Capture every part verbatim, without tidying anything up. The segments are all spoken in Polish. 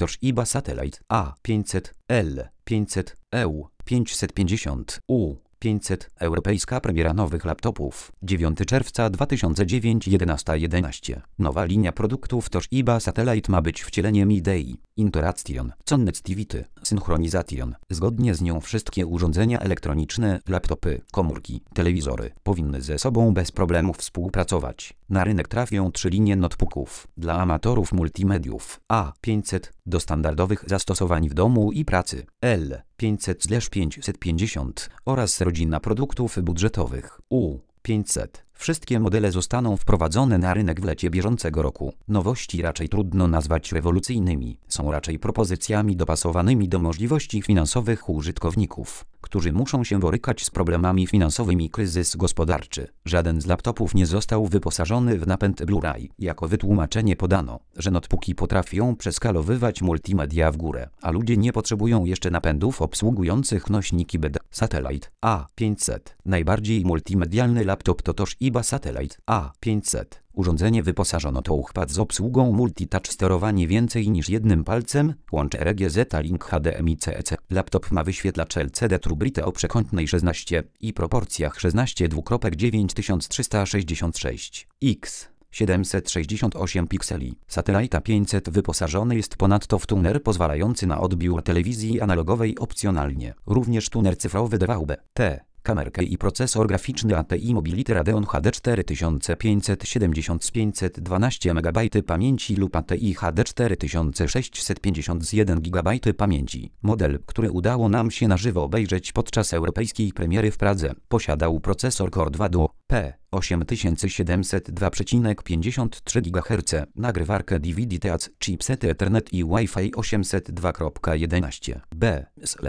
Toshiba Satellite A pięćset, L pięćset, E U pięćset pięćdziesiąt, U pięćset. Europejska premiera nowych laptopów. dziewiątego czerwca dwa tysiące dziewiątego, jedenasta jedenaście. Nowa linia produktów Toshiba Satellite ma być wcieleniem idei Interaction, Connectivity, Synchronization. Zgodnie z nią wszystkie urządzenia elektroniczne, laptopy, komórki, telewizory powinny ze sobą bez problemu współpracować. Na rynek trafią trzy linie notebooków dla amatorów multimediów A pięćset do standardowych zastosowań w domu i pracy, L pięćset pięćset pięćdziesiąt oraz rodzina produktów budżetowych U pięćset. Wszystkie modele zostaną wprowadzone na rynek w lecie bieżącego roku. Nowości raczej trudno nazwać rewolucyjnymi, są raczej propozycjami dopasowanymi do możliwości finansowych użytkowników, którzy muszą się borykać z problemami finansowymi. Kryzys gospodarczy. Żaden z laptopów nie został wyposażony w napęd Blu-ray. Jako wytłumaczenie podano, że notebooki potrafią przeskalowywać multimedia w górę, a ludzie nie potrzebują jeszcze napędów obsługujących nośniki B D. Satellite A pięćset. Najbardziej multimedialny laptop to Toshiba Satellite A pięćset. Urządzenie wyposażono touchpad z obsługą multitouch, sterowanie więcej niż jednym palcem, łącze R G Z, link H D M I C E C. Laptop ma wyświetlacz L C D TrueBrite o przekątnej szesnaście i proporcjach szesnaście dziewięć tysiąc trzysta sześćdziesiąt sześć x siedemset sześćdziesiąt osiem pikseli. Satellite A pięćset wyposażony jest ponadto w tuner pozwalający na odbiór telewizji analogowej opcjonalnie. Również tuner cyfrowy D V B T. Kamerkę i procesor graficzny A T I Mobility Radeon H D cztery tysiące pięćset siedemdziesiąt z pięćset dwanaście megabajtów pamięci lub A T I H D cztery tysiące sześćset pięćdziesiąt z jeden gigabajt pamięci. Model, który udało nam się na żywo obejrzeć podczas europejskiej premiery w Pradze, posiadał procesor Core dwa Duo P osiem tysięcy siedemset dwa przecinek pięćdziesiąt trzy gigaherca, nagrywarkę D V D T A C, chipsety Ethernet i Wi-Fi osiemset dwa przecinek jedenaście B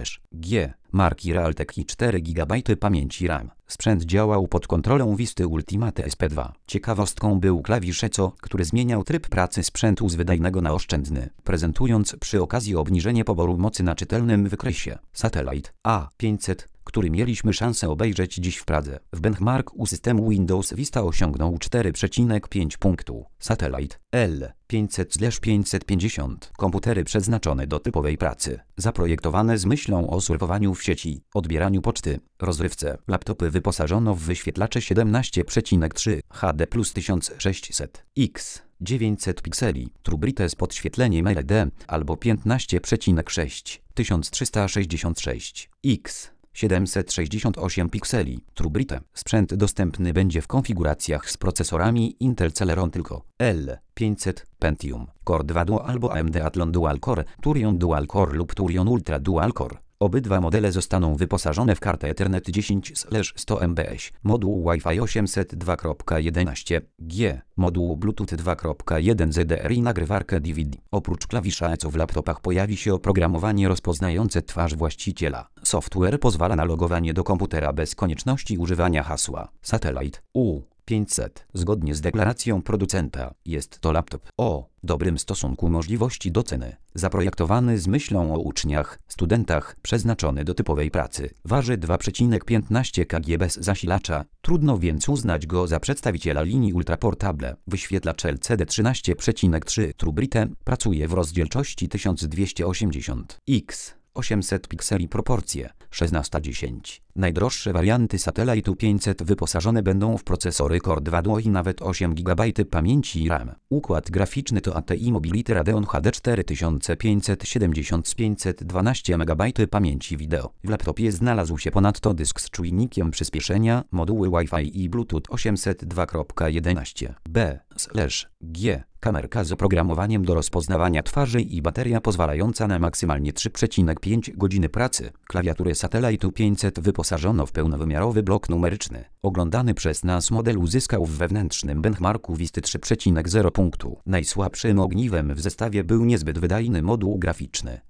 G marki Realtek i cztery gigabajty pamięci RAM. Sprzęt działał pod kontrolą Visty Ultimate S P dwa. Ciekawostką był klawisz E C O, który zmieniał tryb pracy sprzętu z wydajnego na oszczędny, prezentując przy okazji obniżenie poboru mocy na czytelnym wykresie. Satellite A pięćset, który mieliśmy szansę obejrzeć dziś w Pradze. W benchmarku systemu Windows Vista osiągnął cztery przecinek pięć punktu. Satellite L pięćset pięćset pięćdziesiąt. Komputery przeznaczone do typowej pracy. Zaprojektowane z myślą o surfowaniu w sieci, odbieraniu poczty, rozrywce. Laptopy wyposażono w wyświetlacze siedemnaście przecinek trzy H D plus tysiąc sześćset x dziewięćset pikseli, TrueBrite z podświetleniem L E D albo piętnaście przecinek sześć tysiąc trzysta sześćdziesiąt sześć x siedemset sześćdziesiąt osiem pikseli, TrueBrite. Sprzęt dostępny będzie w konfiguracjach z procesorami Intel Celeron tylko L pięćset, Pentium, Core dwa Duo albo A M D Athlon Dual Core, Turion Dual Core lub Turion Ultra Dual Core. Obydwa modele zostaną wyposażone w kartę Ethernet dziesięć sto megabajtów, moduł Wi-Fi osiemset dwa przecinek jedenaście G, moduł Bluetooth dwa przecinek jeden Z D R i nagrywarkę D V D. Oprócz klawisza E C O w laptopach pojawi się oprogramowanie rozpoznające twarz właściciela. Software pozwala na logowanie do komputera bez konieczności używania hasła. Satellite U pięćset. Zgodnie z deklaracją producenta, jest to laptop o dobrym stosunku możliwości do ceny. Zaprojektowany z myślą o uczniach, studentach, przeznaczony do typowej pracy. Waży dwa przecinek piętnaście kilogramów bez zasilacza, trudno więc uznać go za przedstawiciela linii Ultra Portable. Wyświetlacz L C D trzynaście przecinek trzy TrueBrite pracuje w rozdzielczości tysiąc dwieście osiemdziesiąt x osiemset pikseli, proporcje szesnaście dziesięć. Najdroższe warianty Satellite pięćset wyposażone będą w procesory Core dwa Duo i nawet osiem gigabajtów pamięci RAM. Układ graficzny to A T I Mobility Radeon H D cztery tysiące pięćset siedemdziesiąt z pięćset dwanaście megabajtów pamięci wideo. W laptopie znalazł się ponadto dysk z czujnikiem przyspieszenia, moduły Wi-Fi i Bluetooth osiemset dwa przecinek jedenaście B G. Kamerka z oprogramowaniem do rozpoznawania twarzy i bateria pozwalająca na maksymalnie trzy przecinek pięć godziny pracy. Klawiaturę Satellite pięćset wyposażono w pełnowymiarowy blok numeryczny. Oglądany przez nas model uzyskał w wewnętrznym benchmarku Visty trzy przecinek zero punktu. Najsłabszym ogniwem w zestawie był niezbyt wydajny moduł graficzny.